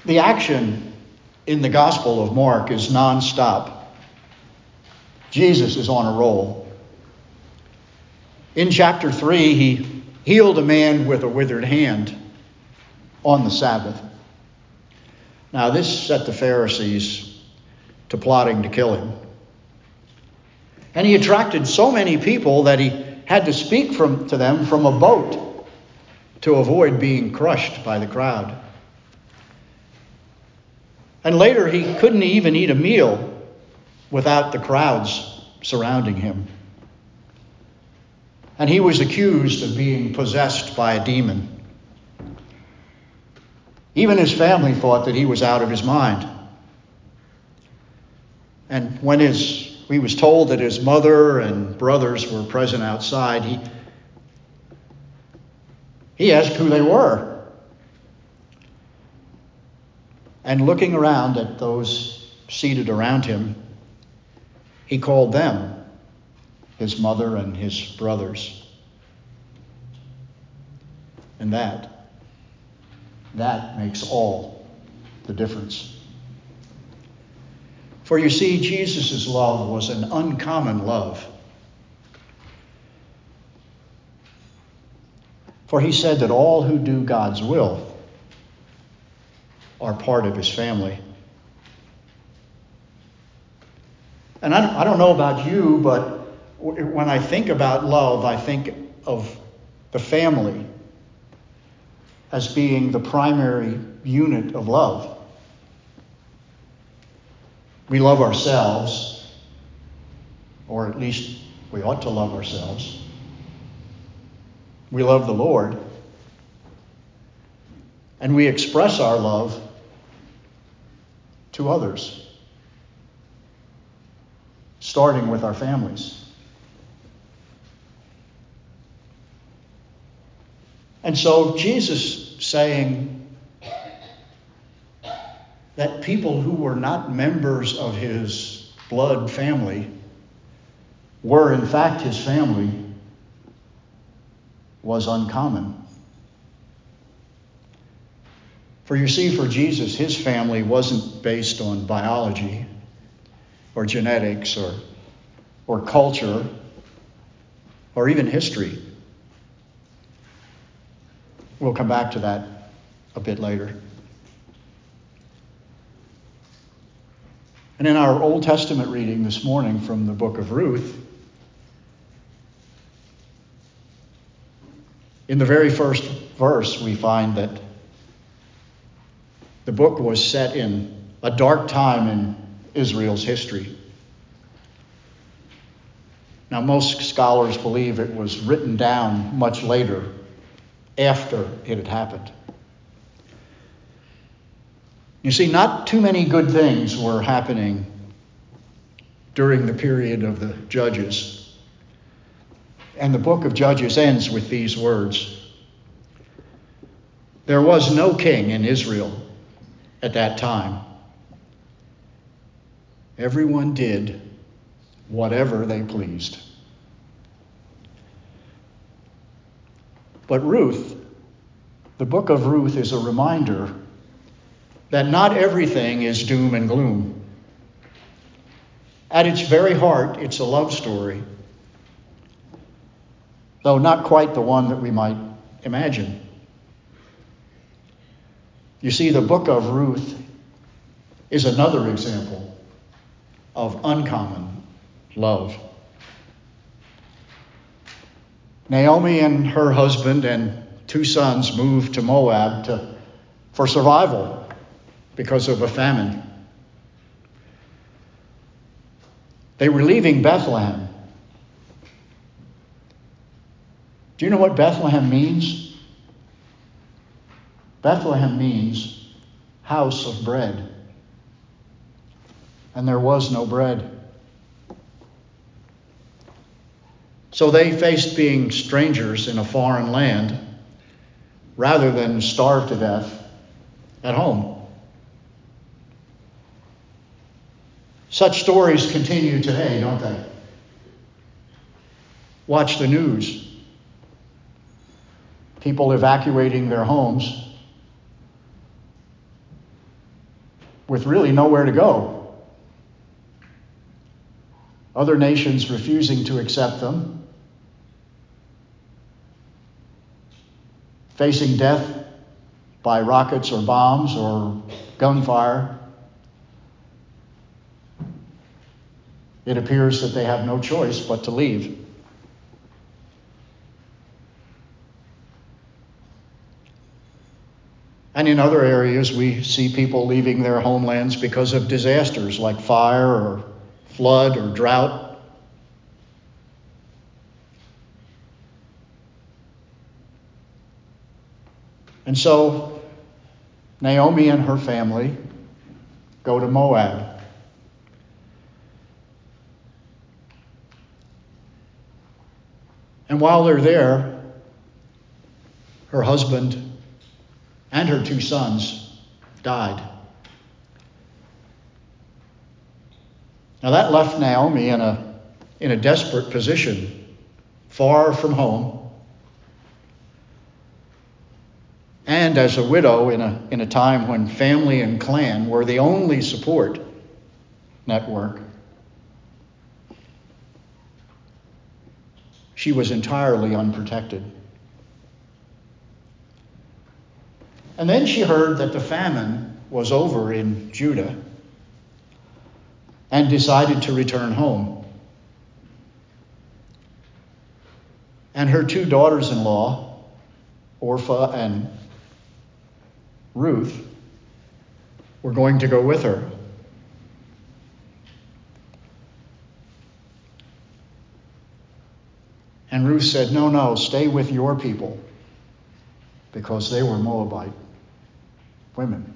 The action in the Gospel of Mark is nonstop. Jesus is on a roll. In chapter 3, he healed a man with a withered hand on the Sabbath. Now, this set the Pharisees to plotting to kill him. And he attracted so many people that he had to speak to them from a boat to avoid being crushed by the crowd. And later, he couldn't even eat a meal without the crowds surrounding him. And he was accused of being possessed by a demon. Even his family thought that he was out of his mind. And when he was told that his mother and brothers were present outside, he asked who they were. And looking around at those seated around him, he called them his mother and his brothers. And that makes all the difference. For you see, Jesus' love was an uncommon love. For he said that all who do God's will are part of his family. And I don't know about you, but when I think about love, I think of the family as being the primary unit of love. We love ourselves, or at least we ought to love ourselves. We love the Lord. And we express our love to others, starting with our families. And so Jesus saying that people who were not members of his blood family were in fact his family was uncommon. For you see, for Jesus, his family wasn't based on biology or genetics or culture or even history. We'll come back to that a bit later. And in our Old Testament reading this morning from the book of Ruth, in the very first verse, we find that the book was set in a dark time in Israel's history. Now, most scholars believe it was written down much later, after it had happened. You see, not too many good things were happening during the period of the Judges. And the book of Judges ends with these words: there was no king in Israel at that time. Everyone did whatever they pleased. But Ruth, the book of Ruth, is a reminder that not everything is doom and gloom. At its very heart, it's a love story, though not quite the one that we might imagine. You see, the book of Ruth is another example of uncommon love. Naomi and her husband and 2 sons moved to Moab for survival because of a famine. They were leaving Bethlehem. Do you know what Bethlehem means? Bethlehem means house of bread. And there was no bread. So they faced being strangers in a foreign land rather than starve to death at home. Such stories continue today, don't they? Watch the news. People evacuating their homes with really nowhere to go. Other nations refusing to accept them, facing death by rockets or bombs or gunfire. It appears that they have no choice but to leave. And in other areas, we see people leaving their homelands because of disasters like fire or flood or drought. And so Naomi and her family go to Moab. And while they're there, her husband and her 2 sons died. Now that left Naomi in a desperate position, far from home, and as a widow in a time when family and clan were the only support network. She was entirely unprotected. And then she heard that the famine was over in Judah and decided to return home. And her 2 daughters-in-law, Orpah and Ruth, were going to go with her. And Ruth said, no, stay with your people, because they were Moabite women.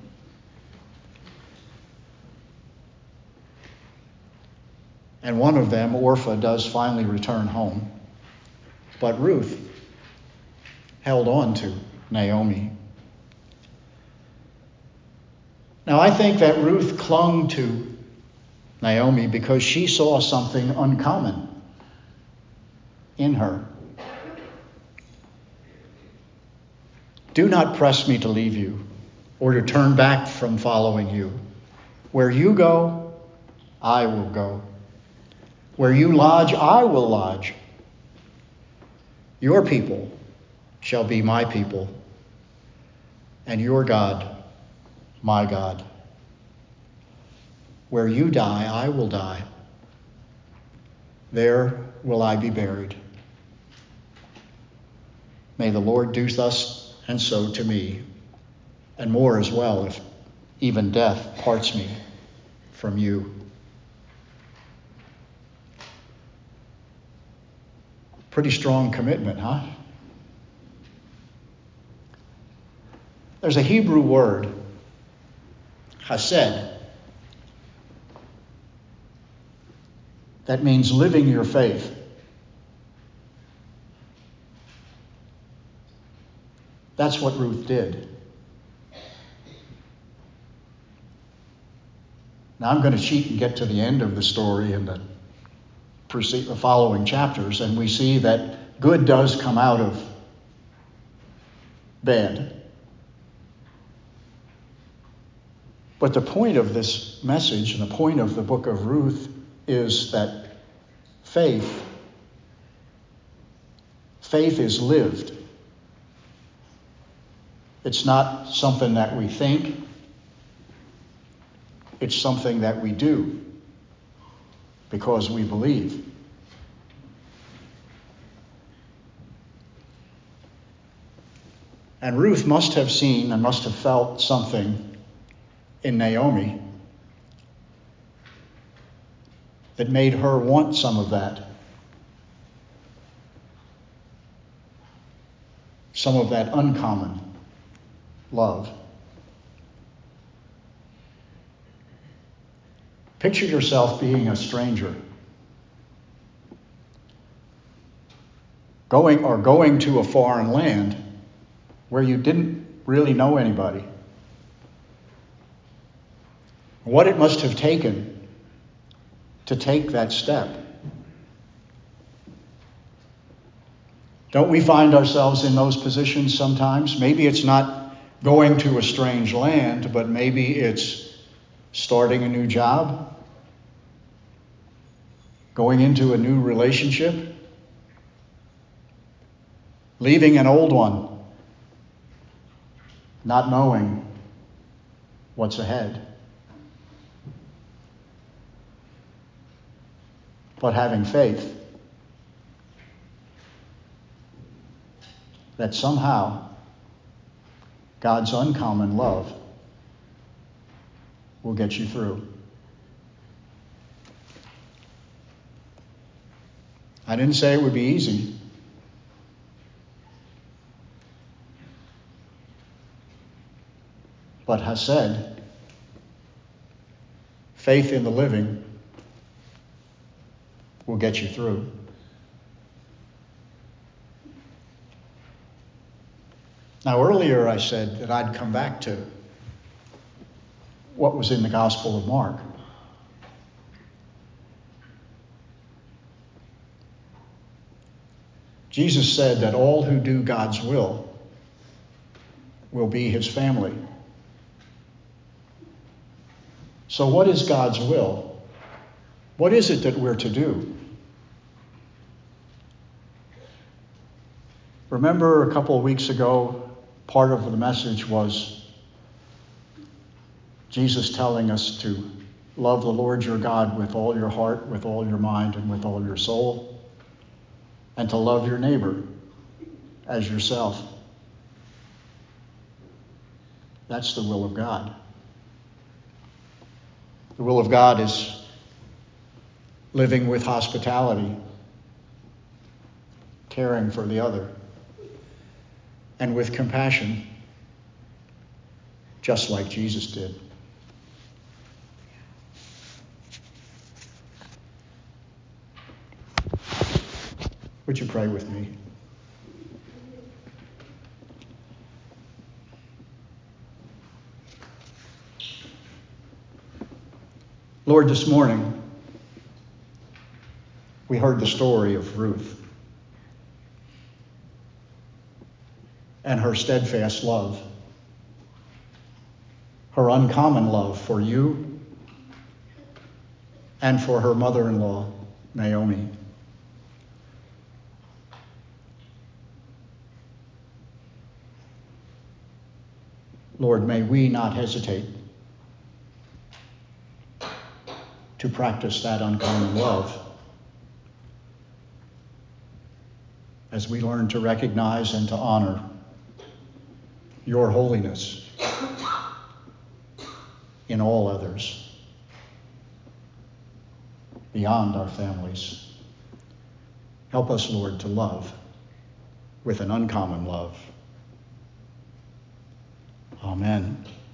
And one of them, Orpah, does finally return home. But Ruth held on to Naomi. Now, I think that Ruth clung to Naomi because she saw something uncommon in her. Do not press me to leave you or to turn back from following you. Where you go, I will go. Where you lodge, I will lodge. Your people shall be my people, and your God, my God. Where you die, I will die. There will I be buried. May the Lord do thus and so to me, and more as well, if even death parts me from you. Pretty strong commitment, huh? There's a Hebrew word, chesed, that means living your faith. That's what Ruth did. Now I'm going to cheat and get to the end of the story in the following chapters, and we see that good does come out of bad. But the point of this message and the point of the book of Ruth is that faith is lived. It's not something that we think. It's something that we do because we believe. And Ruth must have seen and must have felt something in Naomi that made her want some of that. Some of that uncommon love. Picture yourself being a stranger, going to a foreign land where you didn't really know anybody. What it must have taken to take that step. Don't we find ourselves in those positions sometimes? Maybe it's not going to a strange land, but maybe it's starting a new job, going into a new relationship, leaving an old one, not knowing what's ahead, but having faith that somehow God's uncommon love will get you through. I didn't say it would be easy. But Hesed, faith in the living, will get you through. Now, earlier I said that I'd come back to what was in the Gospel of Mark. Jesus said that all who do God's will be his family. So what is God's will? What is it that we're to do? Remember a couple of weeks ago, part of the message was Jesus telling us to love the Lord your God with all your heart, with all your mind, and with all your soul, and to love your neighbor as yourself. That's the will of God. The will of God is living with hospitality, caring for the other, and with compassion, just like Jesus did. Would you pray with me? Lord, this morning we heard the story of Ruth and her steadfast love, her uncommon love for you and for her mother-in-law, Naomi. Lord, may we not hesitate to practice that uncommon love as we learn to recognize and to honor your holiness in all others, beyond our families. Help us, Lord, to love with an uncommon love. Amen.